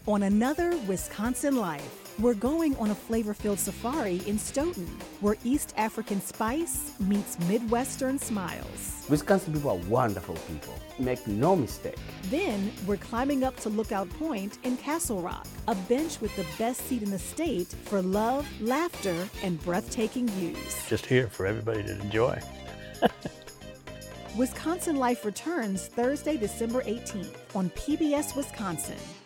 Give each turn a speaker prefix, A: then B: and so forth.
A: On another Wisconsin Life, we're going on a flavor-filled safari in Stoughton, where East African spice meets Midwestern smiles.
B: Wisconsin people are wonderful people. Make no mistake.
A: Then we're climbing up to Lookout Point in Castle Rock, a bench with the best seat in the state for love, laughter, and breathtaking views.
C: Just here for everybody to enjoy.
A: Wisconsin Life returns Thursday, December 18th on PBS Wisconsin.